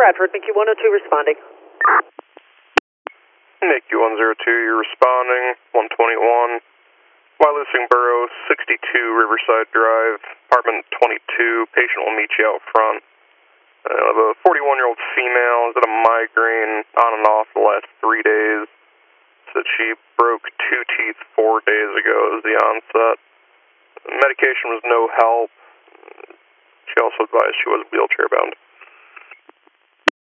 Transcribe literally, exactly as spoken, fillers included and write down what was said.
Bradford, M Q one oh two responding. M Q one oh two, you're responding, one twenty-one. Wyalusing Borough, sixty-two Riverside Drive, apartment twenty-two, patient will meet you out front. I have a forty-one-year-old female, has had a migraine on and off the last three days. Said she broke two teeth four days ago as the onset. Medication was no help. She also advised she was wheelchair bound.